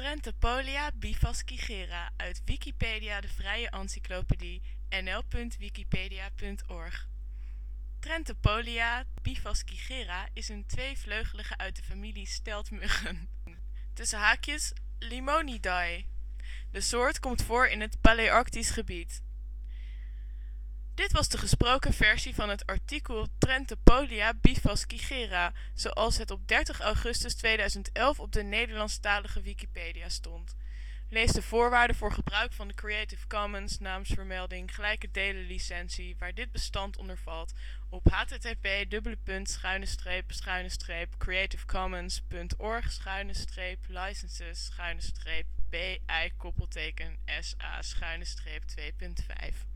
Trentepolia bifascigera, uit Wikipedia, de vrije encyclopedie, nl.wikipedia.org. Trentepolia bifascigera is een tweevleugelige uit de familie steltmuggen. Tussen haakjes Limonidae. De soort komt voor in het Palearctisch gebied. Dit was de gesproken versie van het artikel Trentepolia bifascigera, zoals het op 30 augustus 2011 op de Nederlandstalige Wikipedia stond. Lees de voorwaarden voor gebruik van de Creative Commons naamsvermelding gelijke delen licentie waar dit bestand onder valt op http://creativecommons.org/licenses/BY-SA-2.5